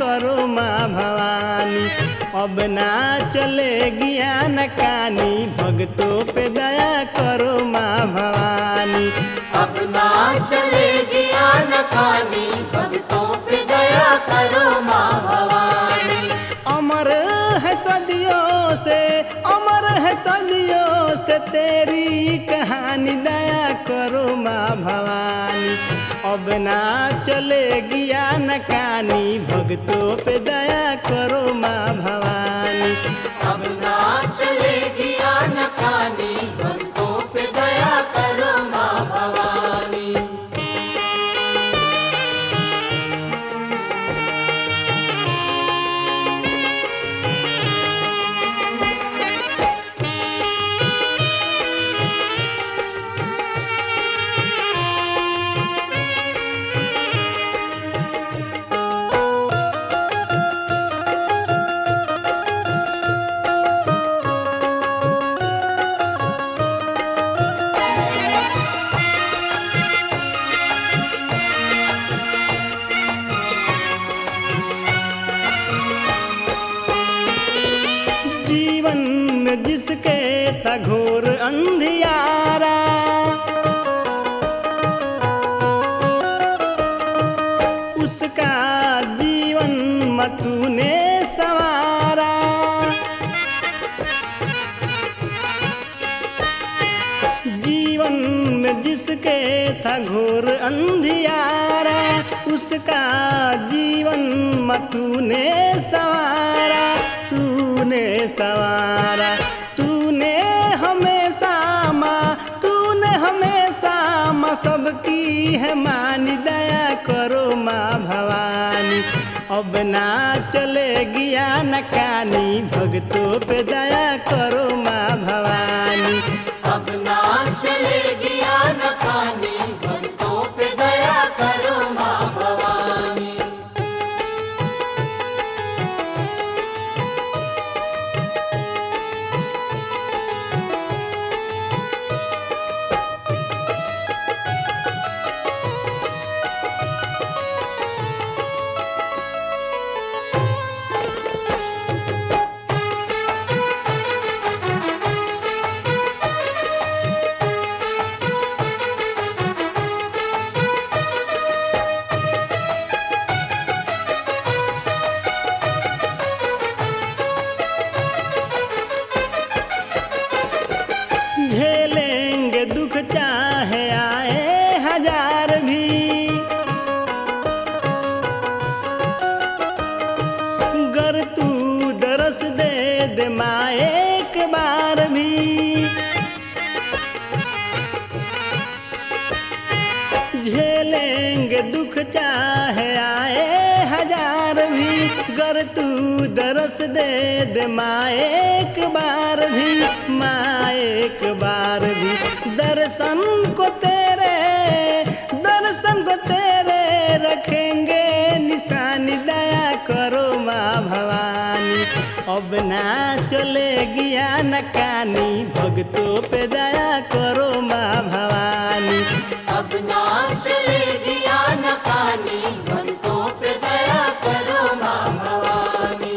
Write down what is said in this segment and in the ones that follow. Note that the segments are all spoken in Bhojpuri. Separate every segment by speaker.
Speaker 1: करो माँ भवानी। अब ना चले ज्ञान कानी, भक्तों पे दया करो माँ भवानी।
Speaker 2: अब ना चले ज्ञान कानी, भक्तों पे दया करो माँ भवानी।
Speaker 1: अमर है सदियों से, अमर है सदियों से तेरी कहानी, दया करो माँ भवानी। अब ना चले ज्ञान कानी, भक्तों पे दया करो माँ भवानी।
Speaker 2: अब ना चले ज्ञान कानी, भक्तों पे दया करो माँ भवानी।
Speaker 1: जीवन में जिसके था घोर अंधियारा, उसका जीवन में तूने संवारा। जीवन में जिसके था घोर अंधियारा, उसका जीवन में तूने संवारा। तूने संवारा, तूने हमेशा माँ, तूने हमेशा माँ सबकी है मानी, दया करो माँ भवानी। अब ना चले ज्ञान कानी, भक्तों पे दया करो माँ भवानी।
Speaker 2: अब ना चले ज्ञान कानी, भक्तों पे दया करो माँ भवानी।
Speaker 1: झेलेंगे दुख चाहे आए हजार भी, गर तू दरस दे दे माँ एक बार भी। झेलेंगे दुख चाहे आए हजार भी, गर तू दरस दे दे माँ एक बार भी, माँ एक बार भी। दर्शन को तेरे, दर्शन को तेरे रखेंगे निशानी, दया करो माँ भवानी। अब ना चले ज्ञान कानी, भक्तों पे दया करो माँ भवानी।
Speaker 2: अब ना चले ज्ञान कानी, भक्तों पे दया करो माँ भवानी।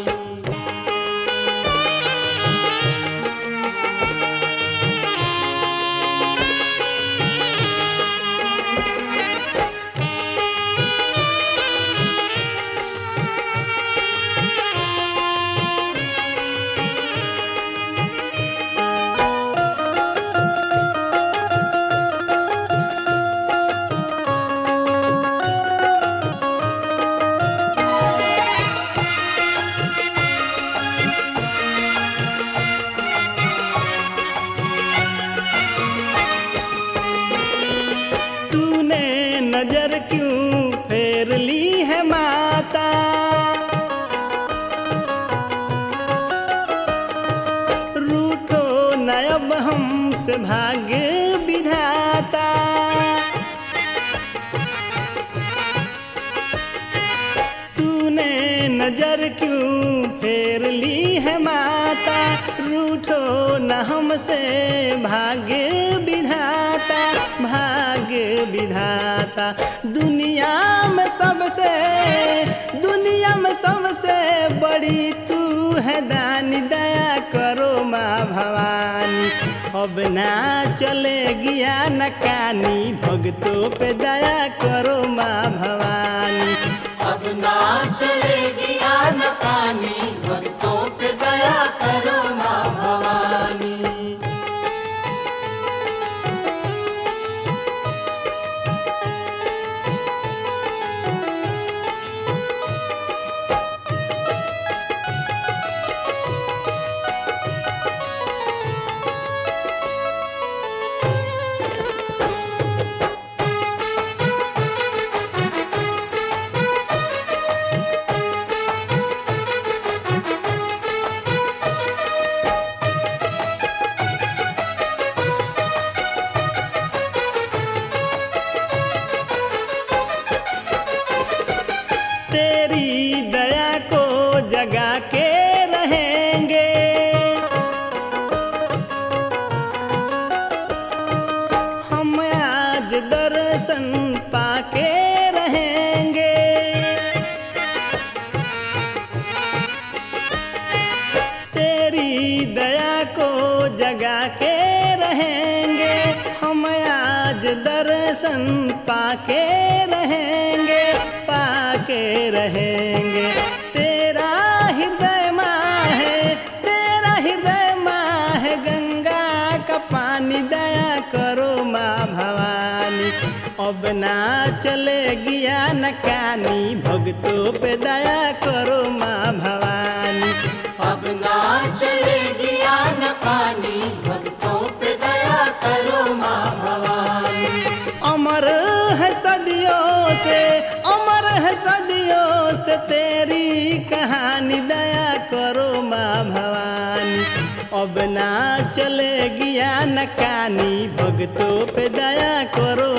Speaker 1: नजर क्यों फेर ली है माता, रूठो न अब हमसे भाग्य विधाता। तूने नजर क्यों फेर ली है माता, रूठो न हमसे भाग्य विधाता, भाग्य विधाता। दुनिया में सबसे बड़ी तू है दानी, दया करो माँ भवानी। अब ना चलेगी आनाकानी, भक्तों पे दया करो माँ भवानी।
Speaker 2: अब ना चलेगी आनाकानी, भक्तों पे दया करो माँ भवानी।
Speaker 1: तेरी दया को जगा के रहेंगे, हम आज दर्शन पाके रहेंगे। तेरी दया को जगा के रहेंगे, हम आज दर्शन पाके रहेंगे, पाके रहेंगे। तेरा हृदय माँ है गंगा का पानी, दया करो माँ भवानी। अब ना चलेगी आनाकानी, भक्तों पे दया करो माँ भवानी।
Speaker 2: अब ना चलेगी आनाकानी, भक्तों पे दया करो माँ भवानी।
Speaker 1: अमर है सदियों से तेरी कहानी, दया करो माँ भवानी। अब ना चलेगी आनाकानी, भक्तों पे दया करो